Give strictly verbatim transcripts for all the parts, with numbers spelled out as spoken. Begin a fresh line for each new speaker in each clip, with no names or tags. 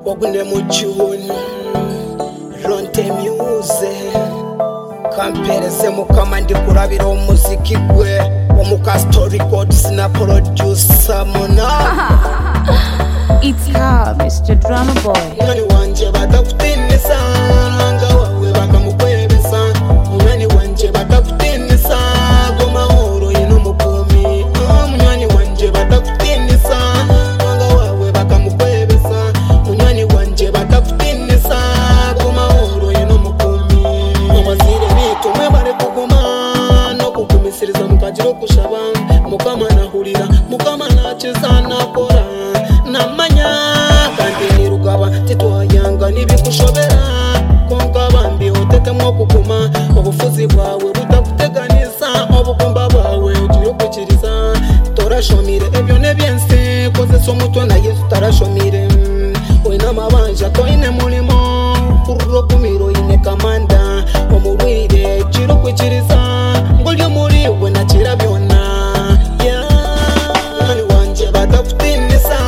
Wagune muchuni Ronte music Kampereze mukama ndi kurabira umuziki gwe Omuka story code sina producer muna
It's her, Mister Drama Boy.
Mwani wanje batakutinisa Nanga wawe bakamukwebesa Mwani wanje batakutinisa Goma horo ino mukumi Mwani wanje batakutinisa Nanga wawe bakamukwebesa Mwani wanje batakutinisa Goma horo ino mukumi Mwazire bitu mwebare kuguma No kukumisiriza mukajiro kushaba Mukama nahurira Mukama nacheza nakora Namanya kandi nirugaba titwayanga nibikushobera konka bambi oteke mwo kuguma obufuzi bwawe butakuteganisa obugumba bwawe ugiye kwikiriza torashomire ebyo nebyense koze somutwe na Yesu tarashomire oina mabanja toine mulimo kurro kumiro ine kamanda omurwire kiro kwikiriza ngolyo muri we na kirabyona yeah mwani wanje batakutinisa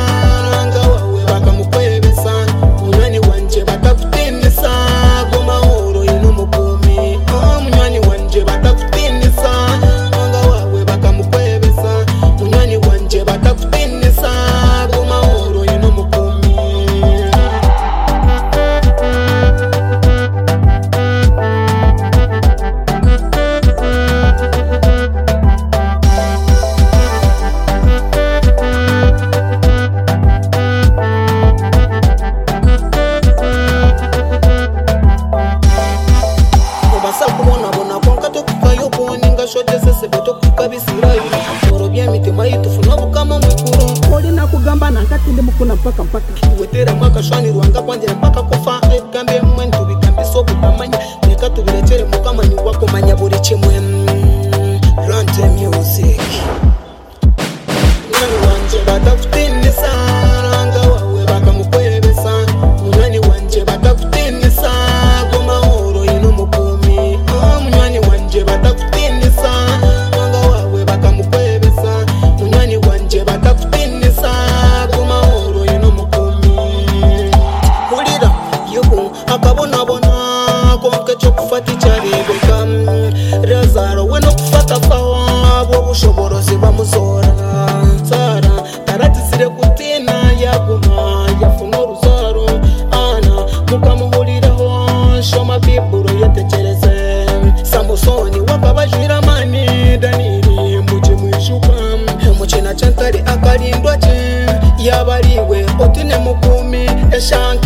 mpaka mpaka wetera mwaka shwani ruanga kwanjira mpaka kufa egambe mwentu bigambe sobu tamanya reka tubirecere mukamanyi wako manya buri kimwe Ronte music mwani wanje batakutinisa nanga wawe bakamukwebesa mwani wanje batakutinisa goma horo ino mukumi mwani wanje batakutinisa nanga wawe bakamukwebesa mwani wanje batakutinisa akabona bona konke cyo kufata icyarebeka razaro we no kufata fawa bo bushoborozi bamuzora sara taratizire kutina yaguma yafuna ruzaro ana mukamuhuriraho shoma biburo yatekereze Samusoni wakabajira mani Danili muje mwishuka umukina cyantari akarindwa cye yabariwe otine mukumi eshanga